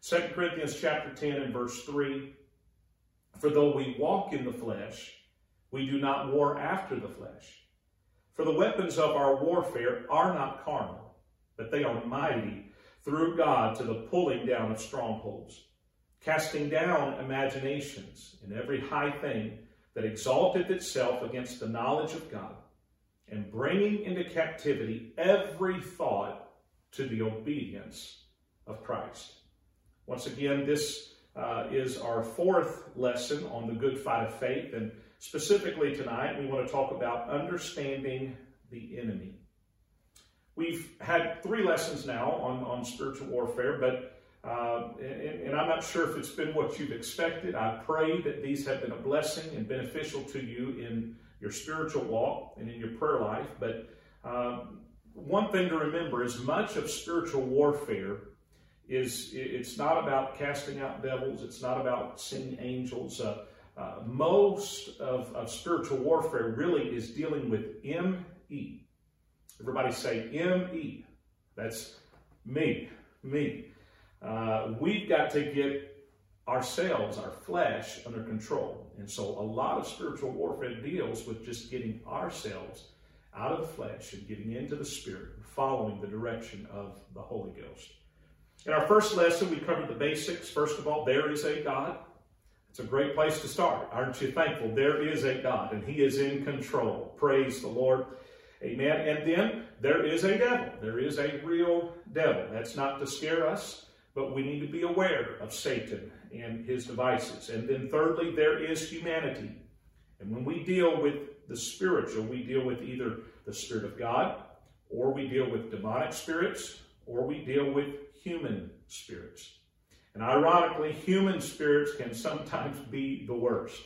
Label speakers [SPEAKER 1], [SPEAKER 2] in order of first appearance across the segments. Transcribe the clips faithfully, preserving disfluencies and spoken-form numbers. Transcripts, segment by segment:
[SPEAKER 1] Second Corinthians chapter ten and verse three, for though we walk in the flesh, we do not war after the flesh. For the weapons of our warfare are not carnal, but they are mighty through God to the pulling down of strongholds, casting down imaginations and every high thing that exalteth itself against the knowledge of God, and bringing into captivity every thought to the obedience of Christ. Once again, this uh, is our fourth lesson on the good fight of faith, and specifically tonight we want to talk about understanding the enemy. We've had three lessons now on, on spiritual warfare, but Uh, and, and I'm not sure if it's been what you've expected. I pray that these have been a blessing and beneficial to you in your spiritual walk and in your prayer life. But um, one thing to remember is much of spiritual warfare is, it's not about casting out devils. It's not about seeing angels. Uh, uh, most of, of spiritual warfare really is dealing with M E. Everybody say M E. That's me, me. Uh, we've got to get ourselves, our flesh, under control. And so a lot of spiritual warfare deals with just getting ourselves out of the flesh and getting into the Spirit and following the direction of the Holy Ghost. In our first lesson, we covered the basics. First of all, there is a God. It's a great place to start. Aren't you thankful? There is a God, and He is in control. Praise the Lord. Amen. And then there is a devil. There is a real devil. That's not to scare us, but we need to be aware of Satan and his devices. And then thirdly, there is humanity. And when we deal with the spiritual, we deal with either the Spirit of God, or we deal with demonic spirits, or we deal with human spirits. And ironically, human spirits can sometimes be the worst.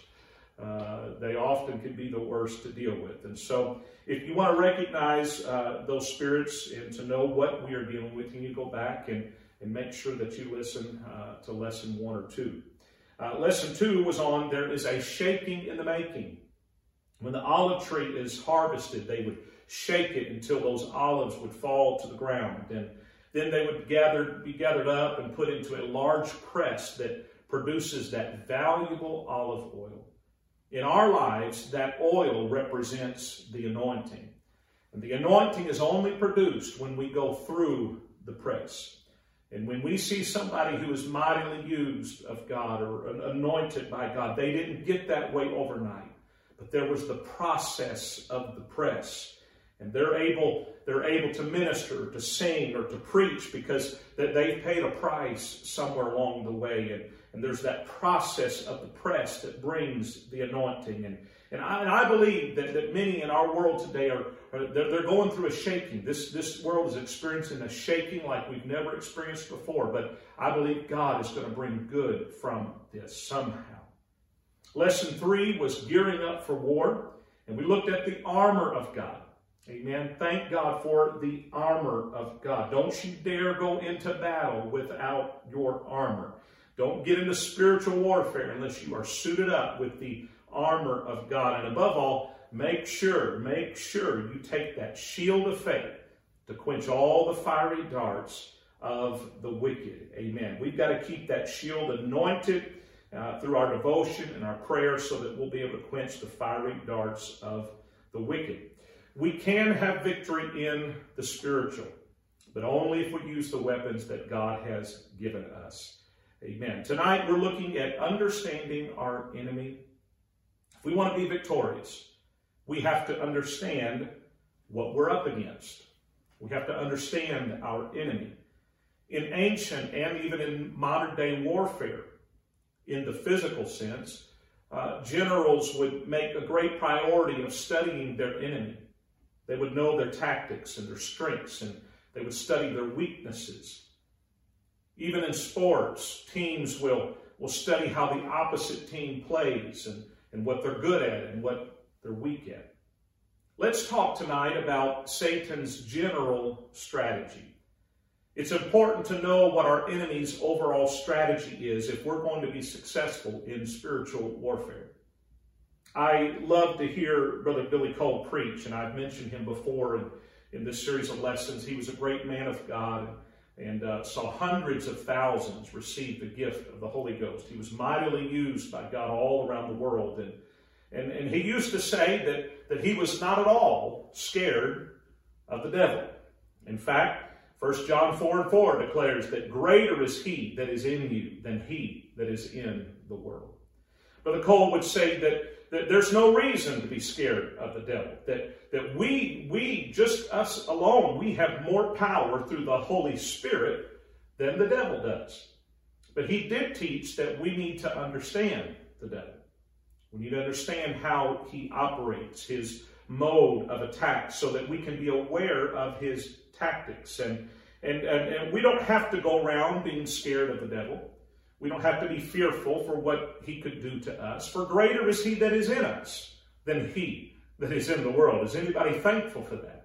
[SPEAKER 1] Uh, they often can be the worst to deal with. And so if you want to recognize uh, those spirits and to know what we are dealing with, you need to go back and And make sure that you listen uh, to lesson one or two. Uh, lesson two was on there is a shaking in the making. When the olive tree is harvested, they would shake it until those olives would fall to the ground. And then they would gather, be gathered up and put into a large press that produces that valuable olive oil. In our lives, that oil represents the anointing. And the anointing is only produced when we go through the press. And when we see somebody who is mightily used of God or anointed by God, they didn't get that way overnight. But there was the process of the press. And they're able, they're able to minister, to sing, or to preach because that they've paid a price somewhere along the way. And, and there's that process of the press that brings the anointing. And, and, I, and I believe that, that many in our world today are, are they're, they're going through a shaking. This, this world is experiencing a shaking like we've never experienced before. But I believe God is going to bring good from this somehow. Lesson three was gearing up for war. And we looked at the armor of God. Amen. Thank God for the armor of God. Don't you dare go into battle without your armor. Don't get into spiritual warfare unless you are suited up with the armor of God. And above all, make sure, make sure you take that shield of faith to quench all the fiery darts of the wicked. Amen. We've got to keep that shield anointed uh, through our devotion and our prayer so that we'll be able to quench the fiery darts of the wicked. We can have victory in the spiritual, but only if we use the weapons that God has given us. Amen. Tonight we're looking at understanding our enemy. If we want to be victorious, we have to understand what we're up against. We have to understand our enemy. In ancient and even in modern day warfare, in the physical sense, uh, generals would make a great priority of studying their enemy. They would know their tactics and their strengths, and they would study their weaknesses. Even in sports, teams will, will study how the opposite team plays and, and what they're good at and what they're weak at. Let's talk tonight about Satan's general strategy. It's important to know what our enemy's overall strategy is if we're going to be successful in spiritual warfare. I love to hear Brother Billy Cole preach, and I've mentioned him before in, in this series of lessons. He was a great man of God, and uh, saw hundreds of thousands receive the gift of the Holy Ghost. He was mightily used by God all around the world. And, and, and he used to say that, that he was not at all scared of the devil. In fact, First John four and four declares that greater is he that is in you than he that is in the world. Brother Cole would say that, that there's no reason to be scared of the devil. That, that we, we, just us alone, we have more power through the Holy Spirit than the devil does. But he did teach that we need to understand the devil. We need to understand how he operates, his mode of attack, so that we can be aware of his tactics. And, and, and, and we don't have to go around being scared of the devil. We don't have to be fearful for what he could do to us. For greater is he that is in us than he that is in the world. Is anybody thankful for that?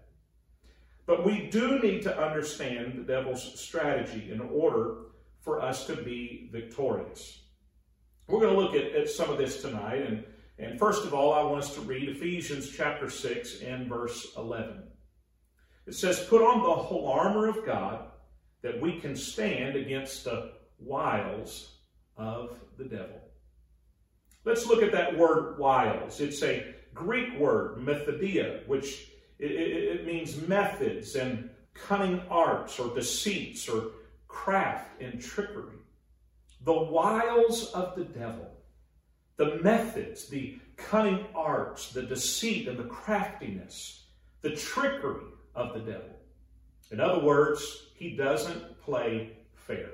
[SPEAKER 1] But we do need to understand the devil's strategy in order for us to be victorious. We're going to look at, at some of this tonight. And, and first of all, I want us to read Ephesians chapter six and verse eleven. It says, "Put on the whole armor of God, that we can stand against the wiles of the devil." Let's look at that word wiles. It's a Greek word, methodia, which it, it, it means methods and cunning arts or deceits or craft and trickery. The wiles of the devil, the methods, the cunning arts, the deceit and the craftiness, the trickery of the devil. In other words, he doesn't play fair.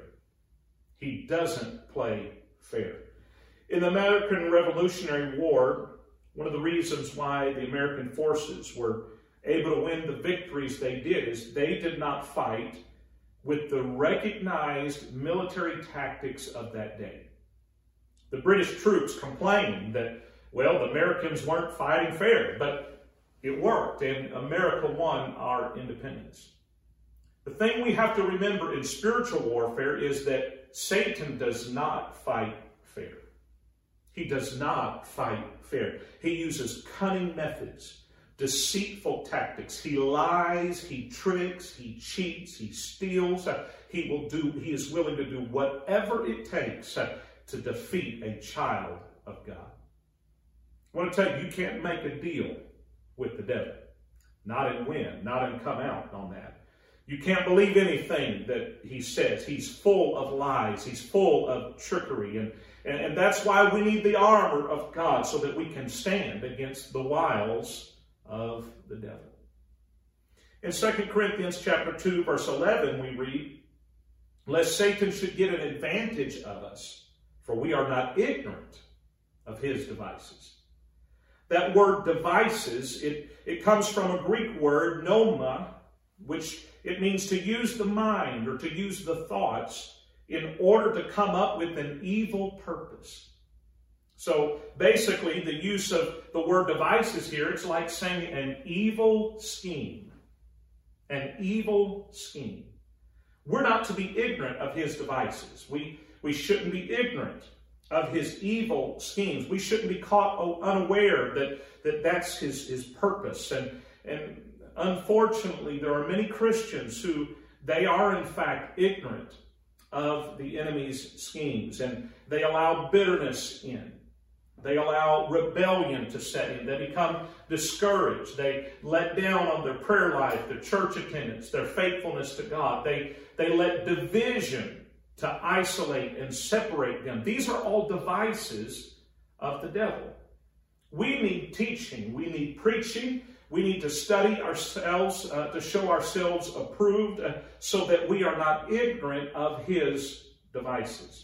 [SPEAKER 1] He doesn't play fair. In the American Revolutionary War, one of the reasons why the American forces were able to win the victories they did is they did not fight with the recognized military tactics of that day. The British troops complained that, well, the Americans weren't fighting fair, but it worked, and America won our independence. The thing we have to remember in spiritual warfare is that Satan does not fight fair. He does not fight fair. He uses cunning methods, deceitful tactics. He lies, he tricks, he cheats, he steals. He will do, he is willing to do whatever it takes to defeat a child of God. I want to tell you, you can't make a deal with the devil. Not in win, not in come out on that. You can't believe anything that he says. He's full of lies. He's full of trickery. And, and, and that's why we need the armor of God, so that we can stand against the wiles of the devil. In Second Corinthians chapter two, verse eleven, we read, "Lest Satan should get an advantage of us, for we are not ignorant of his devices." That word devices, it, it comes from a Greek word, pneuma, which it means to use the mind or to use the thoughts in order to come up with an evil purpose. So basically, the use of the word devices here, it's like saying an evil scheme. An evil scheme. We're not to be ignorant of his devices. We, we shouldn't be ignorant of his evil schemes. We shouldn't be caught unaware that, that that's his, his purpose. And, and unfortunately, there are many Christians who they are in fact ignorant of the enemy's schemes, and they allow bitterness in. They allow rebellion to set in. They become discouraged. They let down on their prayer life, their church attendance, their faithfulness to God. They, they let division to isolate and separate them. These are all devices of the devil. We need teaching. We need preaching. We need to study ourselves uh, to show ourselves approved uh, so that we are not ignorant of his devices.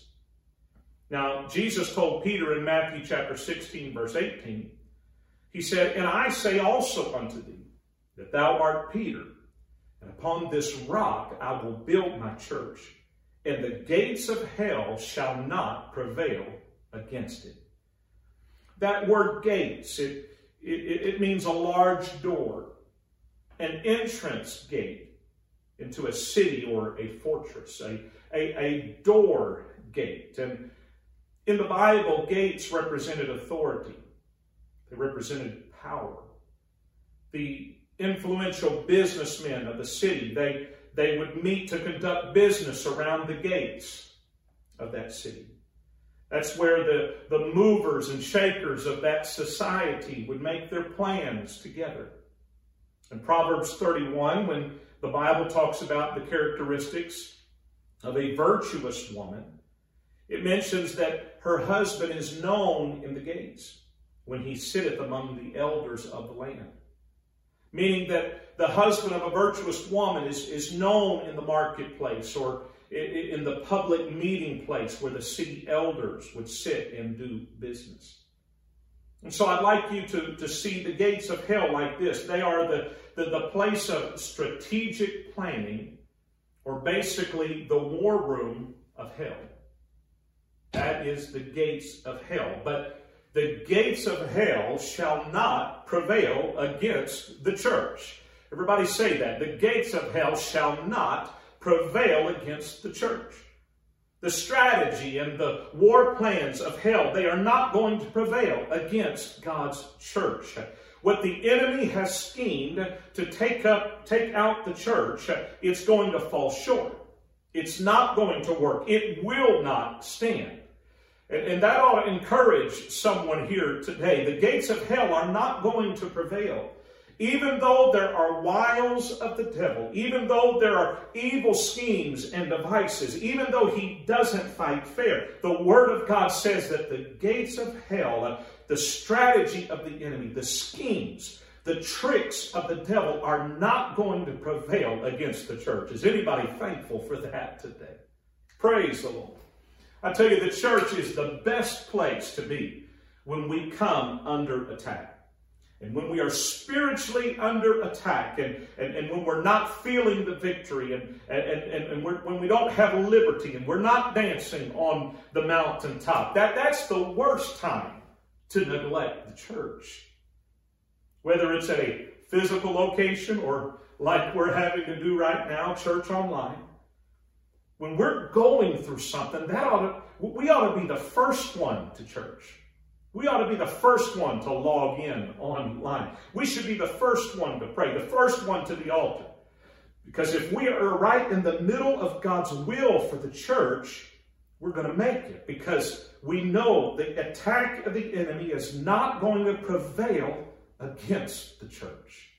[SPEAKER 1] Now, Jesus told Peter in Matthew chapter sixteen, verse eighteen, he said, "And I say also unto thee, that thou art Peter, and upon this rock I will build my church, and the gates of hell shall not prevail against it." That word gates, it, it, it means a large door, an entrance gate into a city or a fortress, a, a, a door gate. And in the Bible, gates represented authority. They represented power. The influential businessmen of the city, they, they would meet to conduct business around the gates of that city. That's where the, the movers and shakers of that society would make their plans together. In Proverbs thirty-one, when the Bible talks about the characteristics of a virtuous woman, it mentions that her husband is known in the gates when he sitteth among the elders of the land. Meaning that the husband of a virtuous woman is, is known in the marketplace or in the public meeting place where the city elders would sit and do business. And so I'd like you to, to see the gates of hell like this. They are the, the, the place of strategic planning, or basically the war room of hell. That is the gates of hell. But the gates of hell shall not prevail against the church. Everybody say that. The gates of hell shall not prevail against the church. The strategy and the war plans of hell, they are not going to prevail against God's church. What the enemy has schemed to take up, take out the church, it's going to fall short. It's not going to work. It will not stand. And, and that ought to encourage someone here today. The gates of hell are not going to prevail. Even though there are wiles of the devil, even though there are evil schemes and devices, even though he doesn't fight fair, the Word of God says that the gates of hell, the strategy of the enemy, the schemes, the tricks of the devil are not going to prevail against the church. Is anybody thankful for that today? Praise the Lord. I tell you, the church is the best place to be when we come under attack. And when we are spiritually under attack, and, and, and when we're not feeling the victory, and, and, and, and we're, when we don't have liberty, and we're not dancing on the mountaintop, that, that's the worst time to neglect the church. Whether it's at a physical location or like we're having to do right now, church online. When we're going through something, that ought to, we ought to be the first one to church. We ought to be the first one to log in online. We should be the first one to pray, the first one to the altar. Because if we are right in the middle of God's will for the church, we're going to make it. Because we know the attack of the enemy is not going to prevail against the church.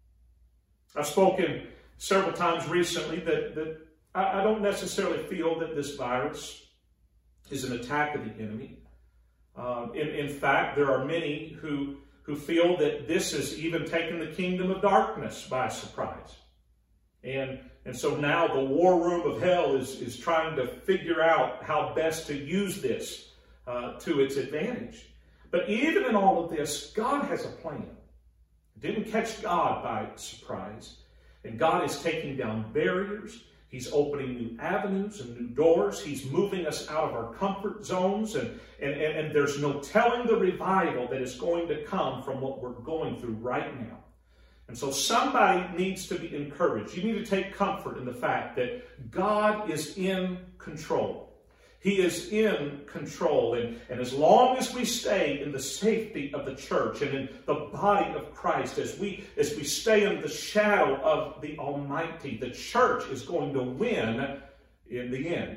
[SPEAKER 1] I've spoken several times recently that, that I don't necessarily feel that this virus is an attack of the enemy. Um, in, in fact, there are many who, who feel that this has even taken the kingdom of darkness by surprise. And, and so now the war room of hell is, is trying to figure out how best to use this uh, to its advantage. But even in all of this, God has a plan. It didn't catch God by surprise. And God is taking down barriers. He's opening new avenues and new doors. He's moving us out of our comfort zones. And, and, and, and there's no telling the revival that is going to come from what we're going through right now. And so somebody needs to be encouraged. You need to take comfort in the fact that God is in control. He is in control. And, and as long as we stay in the safety of the church and in the body of Christ, as we, as we stay in the shadow of the Almighty, the church is going to win in the end.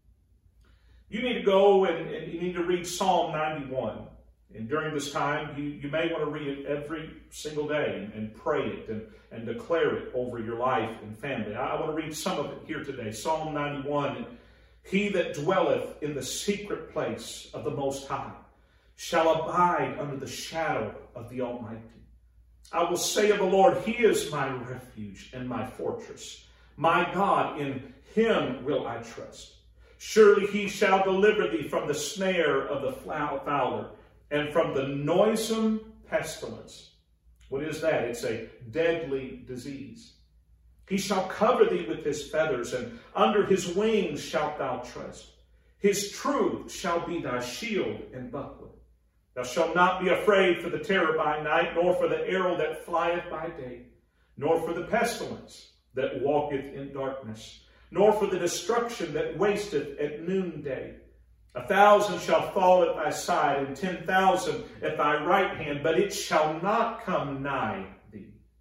[SPEAKER 1] You need to go and, and you need to read Psalm ninety-one. And during this time, you, you may want to read it every single day and, and pray it and, and declare it over your life and family. I, I want to read some of it here today. Psalm ninety-one. He that dwelleth in the secret place of the Most High shall abide under the shadow of the Almighty. I will say of the Lord, He is my refuge and my fortress. My God, in Him will I trust. Surely He shall deliver thee from the snare of the fowler and from the noisome pestilence. What is that? It's a deadly disease. He shall cover thee with His feathers, and under His wings shalt thou trust. His truth shall be thy shield and buckler. Thou shalt not be afraid for the terror by night, nor for the arrow that flieth by day, nor for the pestilence that walketh in darkness, nor for the destruction that wasteth at noonday. A thousand shall fall at thy side, and ten thousand at thy right hand, but it shall not come nigh thee.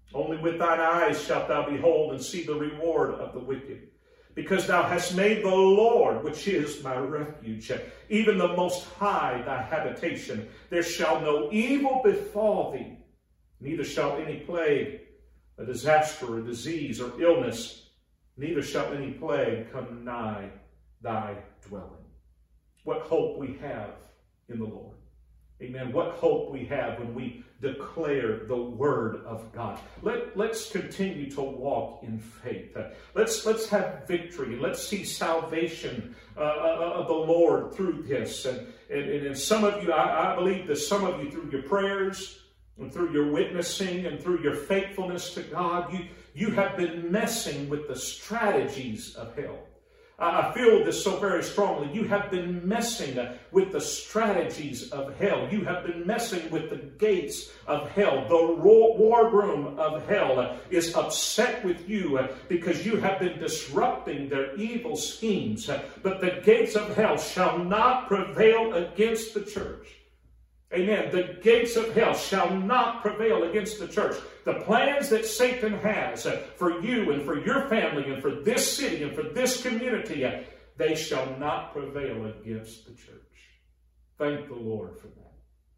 [SPEAKER 1] Only with thine eyes shalt thou behold and see the reward of the wicked. Because thou hast made the Lord, which is my refuge, even the Most High thy habitation. There shall no evil befall thee, neither shall any plague, a disaster, a disease, or illness, neither shall any plague come nigh thy dwelling. What hope we have in the Lord. Amen. What hope we have when we declare the Word of God. Let, let's continue to walk in faith. Uh, let's, let's have victory. Let's see salvation uh, of the Lord through this. And, and, and some of you, I, I believe that some of you, through your prayers and through your witnessing and through your faithfulness to God, you, you have been messing with the strategies of hell. I feel this so very strongly. You have been messing with the strategies of hell. You have been messing with the gates of hell. The war room of hell is upset with you because you have been disrupting their evil schemes. But the gates of hell shall not prevail against the church. Amen. The gates of hell shall not prevail against the church. The plans that Satan has for you and for your family and for this city and for this community, they shall not prevail against the church. Thank the Lord for that.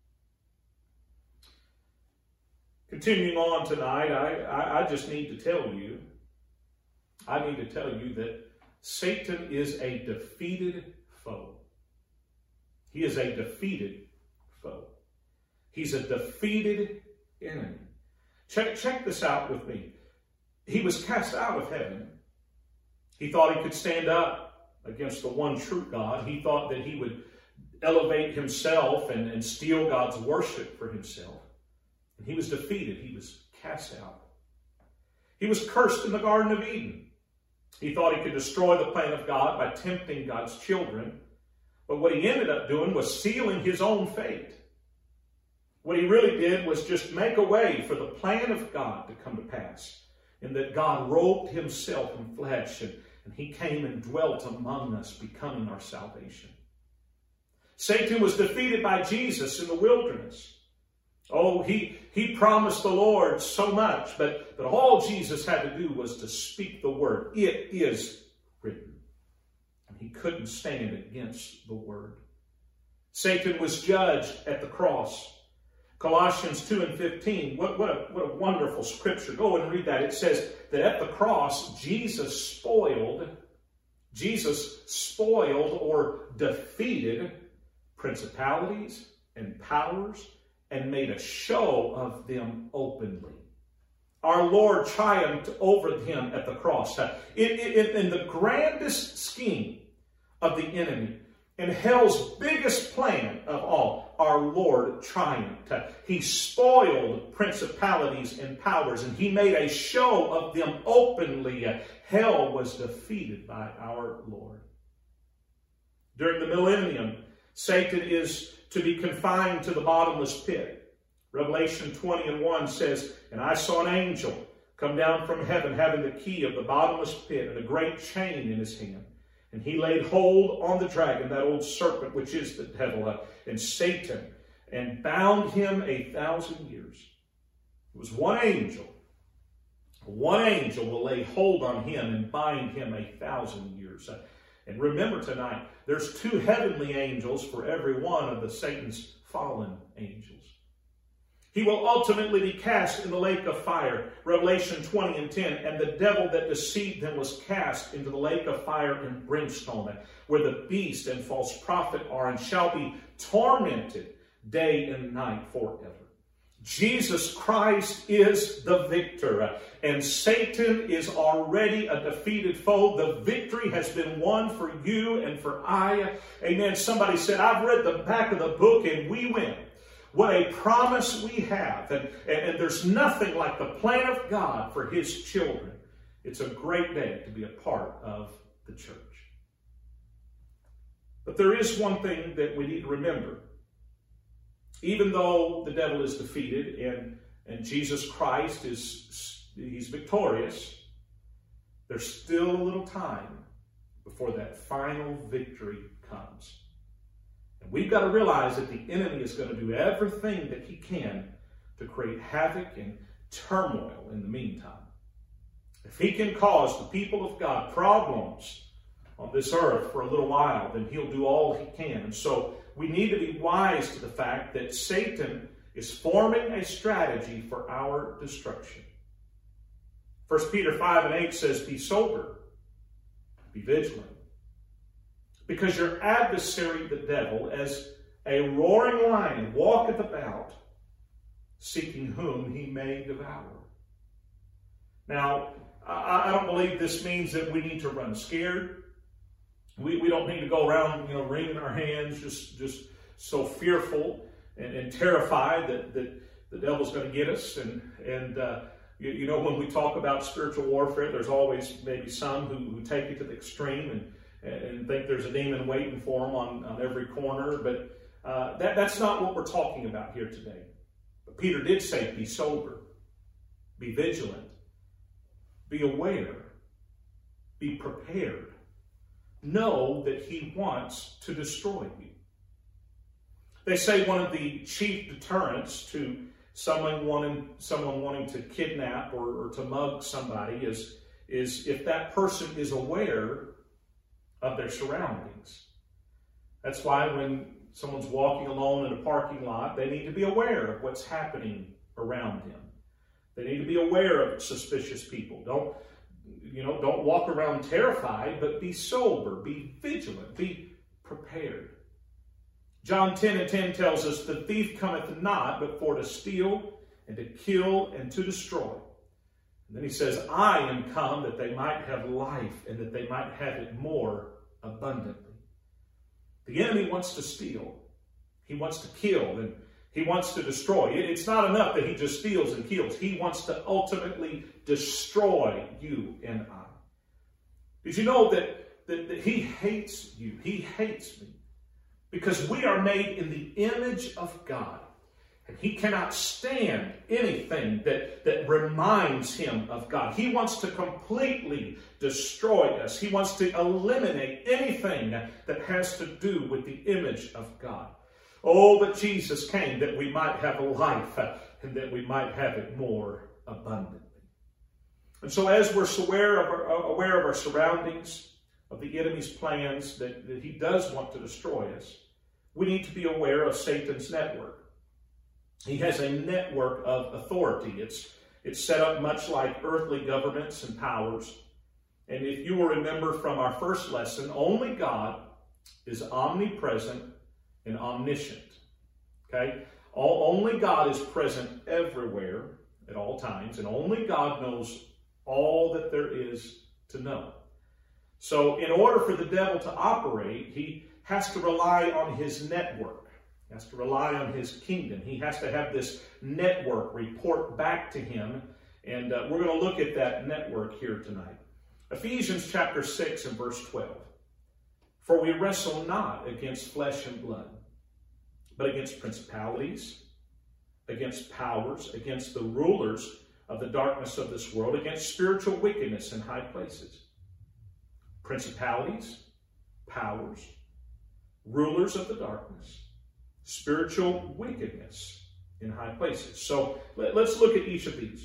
[SPEAKER 1] Continuing on tonight, I, I, I just need to tell you, I need to tell you that Satan is a defeated foe. He is a defeated foe. He's a defeated enemy. Check, check this out with me. He was cast out of heaven. He thought he could stand up against the one true God. He thought that he would elevate himself and, and steal God's worship for himself. And he was defeated. He was cast out. He was cursed in the Garden of Eden. He thought he could destroy the plan of God by tempting God's children. But what he ended up doing was sealing his own fate. What he really did was just make a way for the plan of God to come to pass. And that God robed himself in flesh and, and he came and dwelt among us, becoming our salvation. Satan was defeated by Jesus in the wilderness. Oh, he, he promised the Lord so much, but, but all Jesus had to do was to speak the word. It is written. And he couldn't stand against the word. Satan was judged at the cross. Colossians two and fifteen, what, what, a, what a wonderful scripture. Go and read that. It says that at the cross, Jesus spoiled, Jesus spoiled or defeated principalities and powers and made a show of them openly. Our Lord triumphed over them at the cross. In, in, in the grandest scheme of the enemy, in hell's biggest plan of all, our Lord triumphed. He spoiled principalities and powers, and he made a show of them openly. Hell was defeated by our Lord. During the millennium, Satan is to be confined to the bottomless pit. Revelation twenty and one says, "And I saw an angel come down from heaven, having the key of the bottomless pit and a great chain in his hand. And he laid hold on the dragon, that old serpent, which is the devil, uh, and Satan, and bound him a thousand years." It was one angel. One angel will lay hold on him and bind him a thousand years. Uh, and remember tonight, there's two heavenly angels for every one of the Satan's fallen angels. He will ultimately be cast in the lake of fire. Revelation twenty and ten. "And the devil that deceived them was cast into the lake of fire and brimstone, where the beast and false prophet are, and shall be tormented day and night forever." Jesus Christ is the victor, and Satan is already a defeated foe. The victory has been won for you and for I. Amen. Somebody said, "I've read the back of the book and we win." What a promise we have. And, and, and there's nothing like the plan of God for his children. It's a great day to be a part of the church. But there is one thing that we need to remember. Even though the devil is defeated and, and Jesus Christ is he's victorious, there's still a little time before that final victory comes. And we've got to realize that the enemy is going to do everything that he can to create havoc and turmoil in the meantime. If he can cause the people of God problems on this earth for a little while, then he'll do all he can. And so we need to be wise to the fact that Satan is forming a strategy for our destruction. First Peter five and eight says, be sober, be vigilant. Because your adversary, the devil, as a roaring lion, walketh about, seeking whom he may devour. Now, I don't believe this means that we need to run scared. We, we don't need to go around, you know, wringing our hands, just, just so fearful and, and terrified that, that the devil's going to get us. And, and uh, you, you know, when we talk about spiritual warfare, there's always maybe some who, who take it to the extreme and and think there's a demon waiting for them on, on every corner. But uh, that, that's not what we're talking about here today. But Peter did say, be sober, be vigilant, be aware, be prepared. Know that he wants to destroy you. They say one of the chief deterrents to someone wanting, someone wanting to kidnap or, or to mug somebody is, is if that person is aware of their surroundings. That's why when someone's walking alone in a parking lot, they need to be aware of what's happening around them. They need to be aware of suspicious people. Don't, you know, don't walk around terrified, but be sober, be vigilant, be prepared. John ten and ten tells us, the thief cometh not, but for to steal and to kill and to destroy. And then he says, I am come that they might have life and that they might have it more abundantly. The enemy wants to steal. He wants to kill and he wants to destroy. It's not enough that he just steals and kills. He wants to ultimately destroy you and I. Did you know that, that, that he hates you? He hates me because we are made in the image of God. And he cannot stand anything that, that reminds him of God. He wants to completely destroy us. He wants to eliminate anything that has to do with the image of God. Oh, but Jesus came that we might have a life and that we might have it more abundantly. And so as we're aware of our, aware of our surroundings, of the enemy's plans, that, that he does want to destroy us, we need to be aware of Satan's network. He has a network of authority. It's, it's set up much like earthly governments and powers. And if you will remember from our first lesson, only God is omnipresent and omniscient. Okay? All, only God is present everywhere at all times, and only God knows all that there is to know. So in order for the devil to operate, he has to rely on his network. He has to rely on his kingdom. He has to have this network report back to him. And uh, we're going to look at that network here tonight. Ephesians chapter six and verse twelve. For we wrestle not against flesh and blood, but against principalities, against powers, against the rulers of the darkness of this world, against spiritual wickedness in high places. Principalities, powers, rulers of the darkness, spiritual wickedness in high places. So let, let's look at each of these.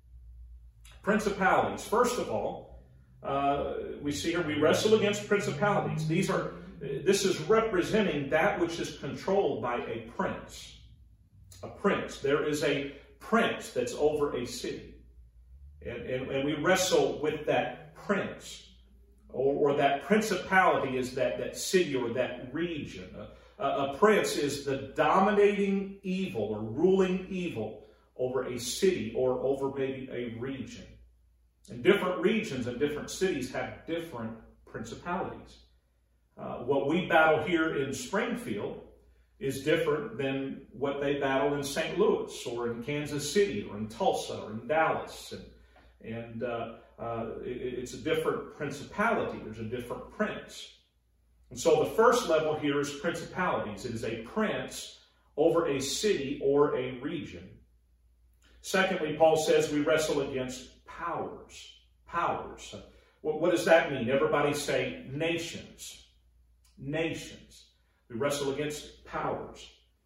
[SPEAKER 1] Principalities. First of all, uh, we see here we wrestle against principalities. These are, this is representing that which is controlled by a prince. A prince. There is a prince that's over a city. And, and, and we wrestle with that prince. Or, or that principality is that, that city or that region. A, a prince is the dominating evil or ruling evil over a city or over maybe a region. And different regions and different cities have different principalities. Uh, what we battle here in Springfield is different than what they battle in Saint Louis or in Kansas City or in Tulsa or in Dallas. And, and uh, uh, it, it's a different principality. There's a different prince. And so the first level here is principalities. It is a prince over a city or a region. Secondly, Paul says we wrestle against powers. Powers. What, what does that mean? Everybody say nations. Nations. We wrestle against powers.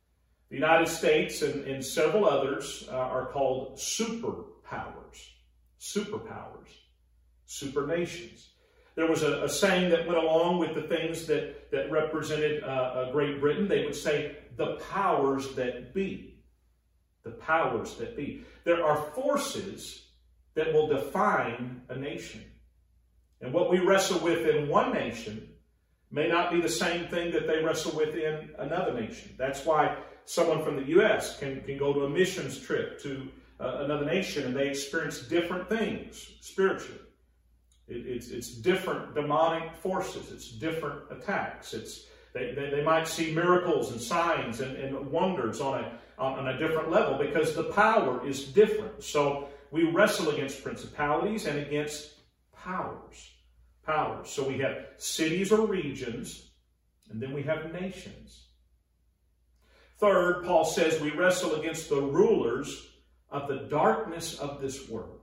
[SPEAKER 1] The United States and, and several others uh, are called superpowers, superpowers, super nations. There was a, a saying that went along with the things that, that represented uh, uh, Great Britain. They would say, the powers that be. The powers that be. There are forces that will define a nation. And what we wrestle with in one nation may not be the same thing that they wrestle with in another nation. That's why someone from the U S can, can go to a missions trip to uh, another nation and they experience different things spiritually. It, it's, it's different demonic forces. It's different attacks. It's they, they, they might see miracles and signs and, and wonders on a, on a different level because the power is different. So we wrestle against principalities and against powers. Powers. So we have cities or regions, and then we have nations. Third, Paul says we wrestle against the rulers of the darkness of this world.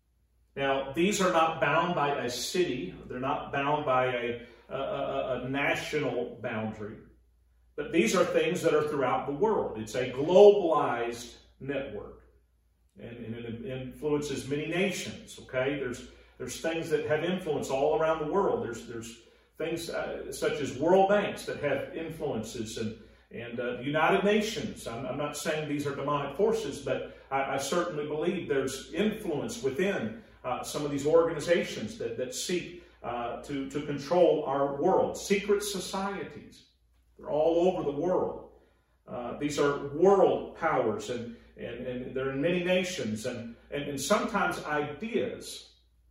[SPEAKER 1] Now, these are not bound by a city. They're not bound by a, a, a, a national boundary. But these are things that are throughout the world. It's a globalized network. And, and it influences many nations, okay? There's there's things that have influence all around the world. There's there's things uh, such as world banks that have influences and, and uh, the United Nations. I'm, I'm not saying these are demonic forces, but I, I certainly believe there's influence within uh, some of these organizations that, that seek uh, to, to control our world. Secret societies. They're all over the world. Uh, these are world powers, and, and, and they're in many nations, and, and, and sometimes ideas,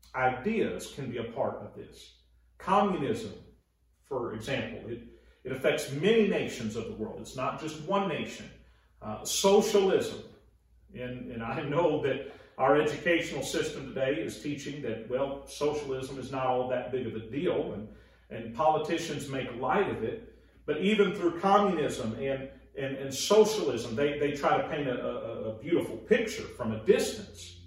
[SPEAKER 1] ideas can be a part of this. Communism, for example, it, it affects many nations of the world. It's not just one nation. Uh, socialism, and, and I know that our educational system today is teaching that, well, socialism is not all that big of a deal, and, and politicians make light of it. But even through communism and, and, and socialism, they, they try to paint a, a, a beautiful picture from a distance.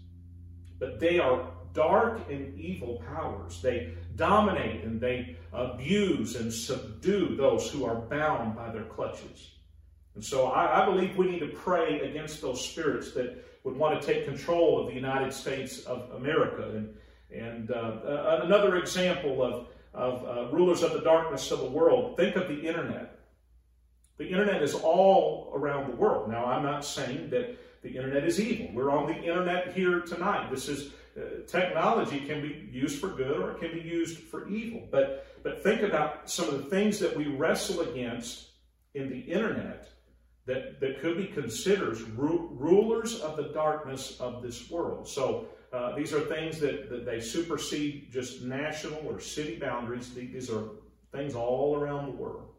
[SPEAKER 1] But they are dark and evil powers. They dominate and they abuse and subdue those who are bound by their clutches. And so I, I believe we need to pray against those spirits that would want to take control of the United States of America. And, and uh, another example of of uh, rulers of the darkness of the world. Think of the internet. The internet is all around the world. Now, I'm not saying that the internet is evil. We're on the internet here tonight. This is uh, technology can be used for good or it can be used for evil. But but think about some of the things that we wrestle against in the internet that, that could be considered ru- rulers of the darkness of this world. So Uh, these are things that, that they supersede just national or city boundaries. These are things all around the world.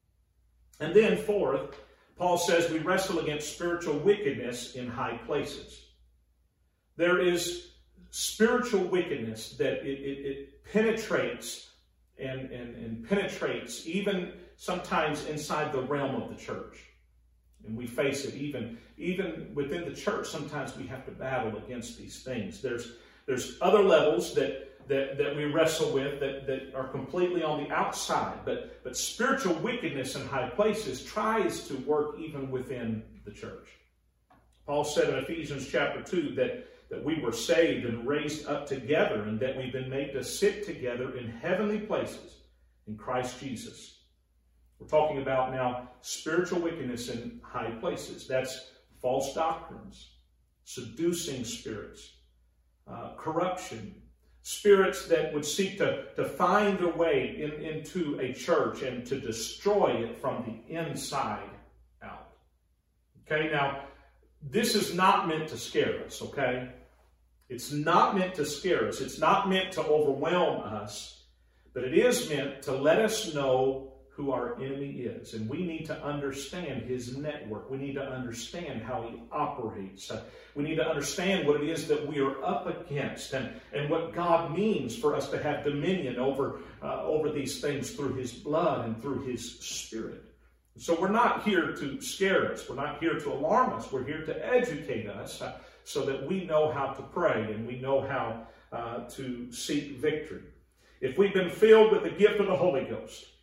[SPEAKER 1] And then fourth, Paul says we wrestle against spiritual wickedness in high places. There is spiritual wickedness that it, it, it penetrates and, and, and penetrates even sometimes inside the realm of the church. And we face it even, even within the church. Sometimes we have to battle against these things. There's, there's other levels that, that, that we wrestle with that, that are completely on the outside. But, but spiritual wickedness in high places tries to work even within the church. Paul said in Ephesians chapter two that, that we were saved and raised up together and that we've been made to sit together in heavenly places in Christ Jesus. We're talking about now spiritual wickedness in high places. That's false doctrines, seducing spirits, uh, corruption, spirits that would seek to, to find a way in, into a church and to destroy it from the inside out. Okay, now, this is not meant to scare us, okay? It's not meant to scare us. It's not meant to overwhelm us, but it is meant to let us know who our enemy is. And we need to understand his network. We need to understand how he operates. Uh, we need to understand what it is that we are up against and, and what God means for us to have dominion over, uh, over these things through his blood and through his spirit. So we're not here to scare us. We're not here to alarm us. We're here to educate us uh, so that we know how to pray and we know how uh, to seek victory. If we've been filled with the gift of the Holy Ghost,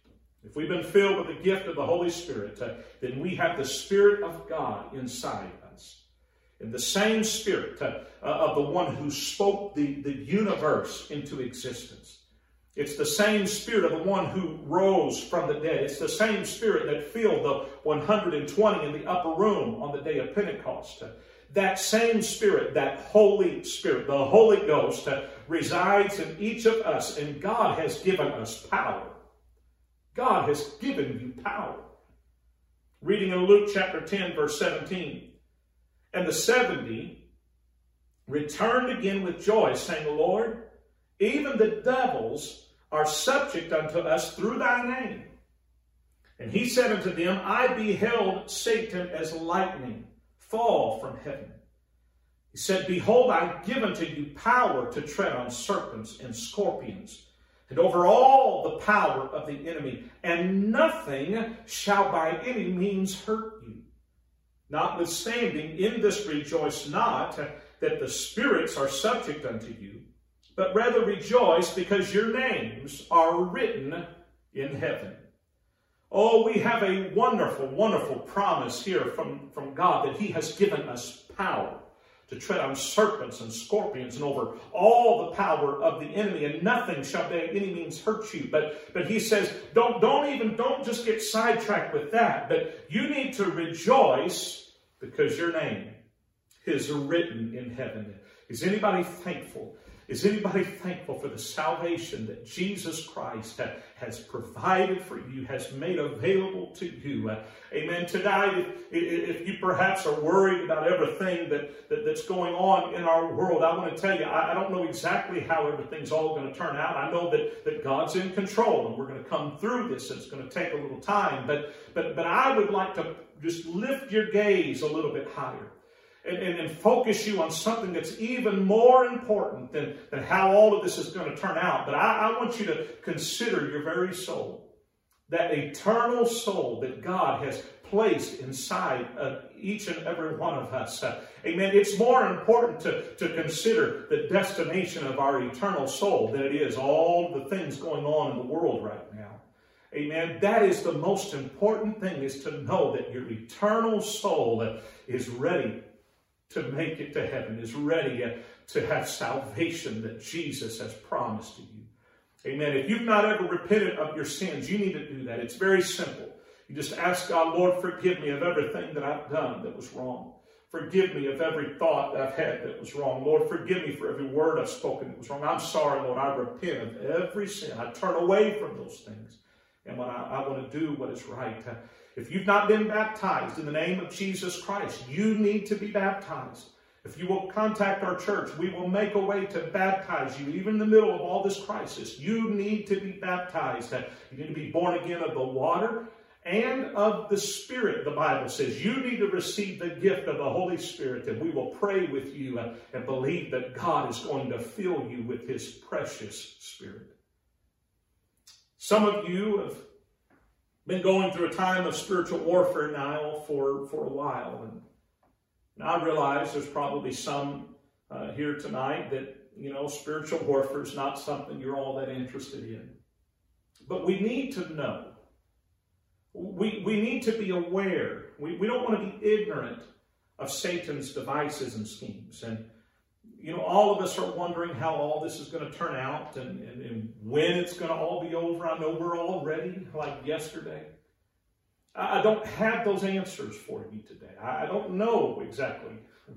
[SPEAKER 1] if we've been filled with the gift of the Holy Spirit, uh, then we have the Spirit of God inside us. And the same Spirit uh, uh, of the one who spoke the, the universe into existence. It's the same Spirit of the one who rose from the dead. It's the same Spirit that filled the one hundred twenty in the upper room on the day of Pentecost. Uh, that same Spirit, that Holy Spirit, the Holy Ghost, uh, resides in each of us, and God has given us power. God has given you power. Reading in Luke chapter ten, verse seventeen. And the seventy returned again with joy, saying, Lord, even the devils are subject unto us through thy name. And he said unto them, I beheld Satan as lightning fall from heaven. He said, Behold, I give unto you power to tread on serpents and scorpions, and over all the power of the enemy, and nothing shall by any means hurt you. Notwithstanding, in this rejoice not that the spirits are subject unto you, but rather rejoice because your names are written in heaven. Oh, we have a wonderful, wonderful promise here from, from God that he has given us power to tread on serpents and scorpions and over all the power of the enemy, and nothing shall by any means hurt you. But, but he says, don't, don't even, don't just get sidetracked with that, but you need to rejoice because your name is written in heaven. Is anybody thankful? Is anybody thankful for the salvation that Jesus Christ has provided for you, has made available to you? Uh, amen. Tonight, if, if you perhaps are worried about everything that, that, that's going on in our world, I want to tell you, I, I don't know exactly how everything's all going to turn out. I know that, that God's in control, and we're going to come through this. It's going to take a little time. But, but, but I would like to just lift your gaze a little bit higher. And, and, and focus you on something that's even more important than, than how all of this is going to turn out. But I, I want you to consider your very soul. That eternal soul that God has placed inside of each and every one of us. Uh, amen. It's more important to, to consider the destination of our eternal soul than it is all the things going on in the world right now. Amen. That is the most important thing, is to know that your eternal soul is ready to make it to heaven, is ready to have salvation that Jesus has promised to you. Amen. If you've not ever repented of your sins, you need to do that. It's very simple. You just ask God, Lord, forgive me of everything that I've done that was wrong. Forgive me of every thought that I've had that was wrong. Lord, forgive me for every word I've spoken that was wrong. I'm sorry, Lord. I repent of every sin. I turn away from those things. And when I, I want to do what is right. If you've not been baptized in the name of Jesus Christ, you need to be baptized. If you will contact our church, we will make a way to baptize you, even in the middle of all this crisis. You need to be baptized. You need to be born again of the water and of the Spirit, the Bible says. You need to receive the gift of the Holy Spirit, and we will pray with you and believe that God is going to fill you with his precious Spirit. Some of you have been going through a time of spiritual warfare now for, for a while. And, and I realize there's probably some uh, here tonight that, you know, spiritual warfare is not something you're all that interested in. But we need to know. We, we need to be aware. We, we don't want to be ignorant of Satan's devices and schemes. And, you know, all of us are wondering how all this is going to turn out and, and, and when it's going to all be over. I know we're all ready, like yesterday. I, I don't have those answers for you today. I, I don't know exactly.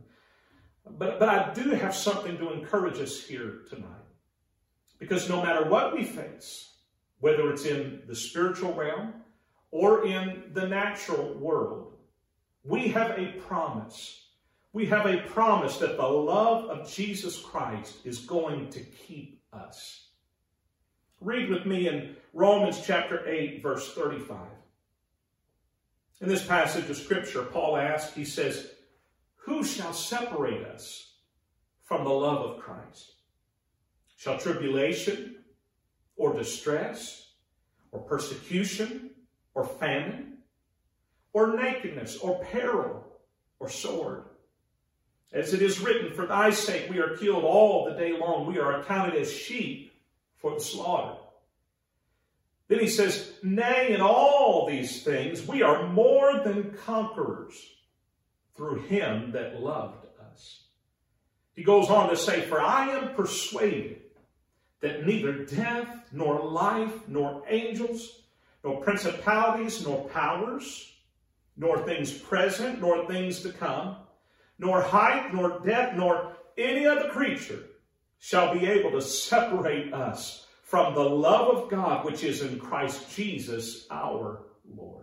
[SPEAKER 1] But, but I do have something to encourage us here tonight. Because no matter what we face, whether it's in the spiritual realm or in the natural world, we have a promise. We have a promise that the love of Jesus Christ is going to keep us. Read with me in Romans chapter eight, verse thirty-five. In this passage of Scripture, Paul asks, he says, who shall separate us from the love of Christ? Shall tribulation or distress or persecution or famine or nakedness or peril or sword? As it is written, for thy sake we are killed all the day long. We are accounted as sheep for the slaughter. Then he says, nay, in all these things we are more than conquerors through him that loved us. He goes on to say, for I am persuaded that neither death, nor life, nor angels, nor principalities, nor powers, nor things present, nor things to come, nor height, nor depth, nor any other creature shall be able to separate us from the love of God which is in Christ Jesus our Lord.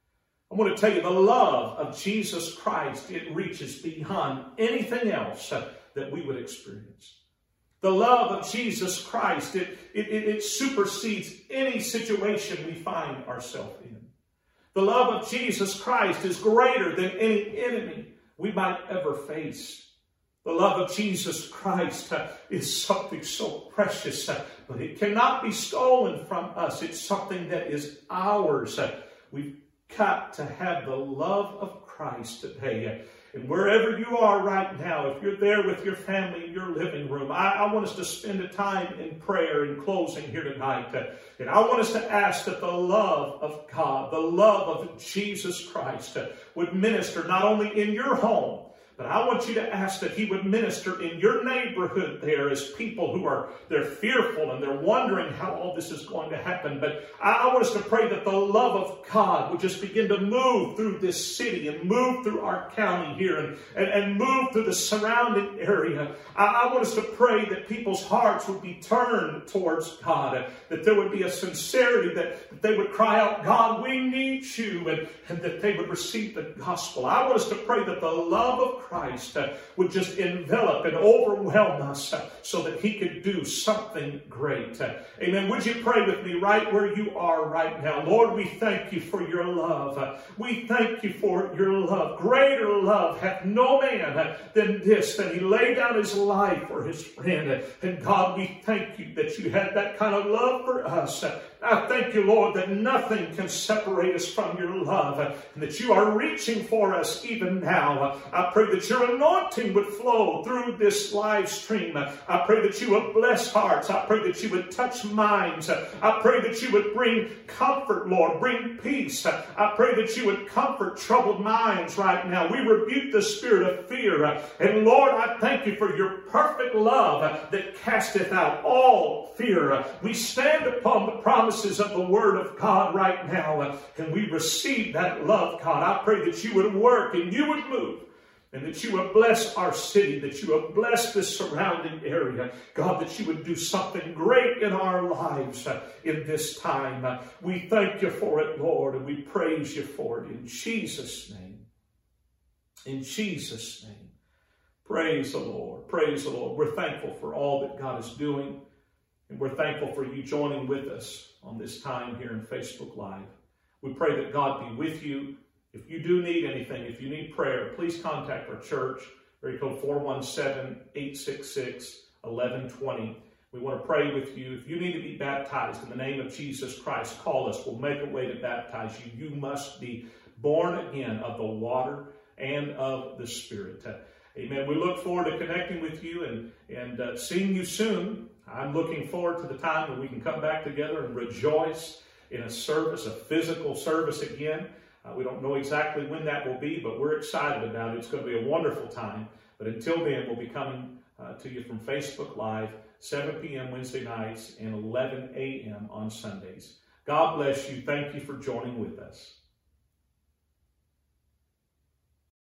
[SPEAKER 1] I want to tell you, the love of Jesus Christ, it reaches beyond anything else that we would experience. The love of Jesus Christ, it, it, it supersedes any situation we find ourselves in. The love of Jesus Christ is greater than any enemy we might ever face. The love of Jesus Christ uh, is something so precious, uh, but it cannot be stolen from us. It's something that is ours. Uh, we've got to have the love of Christ today. Uh, and wherever you are right now, if you're there with your family in your living room, I, I want us to spend a time in prayer in closing here tonight. Uh, and I want us to ask that the love of God, the love of Jesus Christ uh, would minister not only in your home, but I want you to ask that he would minister in your neighborhood there as people who are, they're fearful and they're wondering how all this is going to happen. But I want us to pray that the love of God would just begin to move through this city and move through our county here and, and, and move through the surrounding area. I, I want us to pray that people's hearts would be turned towards God, that there would be a sincerity, that, that they would cry out, God, we need you, and, and that they would receive the gospel. I want us to pray that the love of Christ uh, would just envelop and overwhelm us uh, so that he could do something great. Uh, amen. Would you pray with me right where you are right now? Lord, we thank you for your love. Uh, we thank you for your love. Greater love hath no man uh, than this, that he laid down his life for his friend. Uh, and God, we thank you that you had that kind of love for us. Uh, I thank you, Lord, that nothing can separate us from your love, uh, and that you are reaching for us even now. Uh, I pray that your anointing would flow through this live stream. Uh, I pray that you would bless hearts. I pray that you would touch minds. Uh, I pray that you would bring comfort, Lord, bring peace. Uh, I pray that you would comfort troubled minds right now. We rebuke the spirit of fear. Uh, and Lord, I thank you for your perfect love uh, that casteth out all fear. Uh, we stand upon the promise of the Word of God right now, uh, and we receive that love, God. I pray that you would work and you would move, and that you would bless our city, that you would bless the surrounding area. God, that you would do something great in our lives uh, in this time. Uh, we thank you for it, Lord, and we praise you for it in Jesus' name. In Jesus' name. Praise the Lord. Praise the Lord. We're thankful for all that God is doing. And we're thankful for you joining with us on this time here in Facebook Live. We pray that God be with you. If you do need anything, if you need prayer, please contact our church. Area code four one seven, eight six six, one one two zero. We want to pray with you. If you need to be baptized in the name of Jesus Christ, call us. We'll make a way to baptize you. You must be born again of the water and of the Spirit. Amen. We look forward to connecting with you and, and uh, seeing you soon. I'm looking forward to the time when we can come back together and rejoice in a service, a physical service again. Uh, we don't know exactly when that will be, but we're excited about it. It's going to be a wonderful time. But until then, we'll be coming uh, to you from Facebook Live, seven p.m. Wednesday nights and eleven a.m. on Sundays. God bless you. Thank you for joining with us.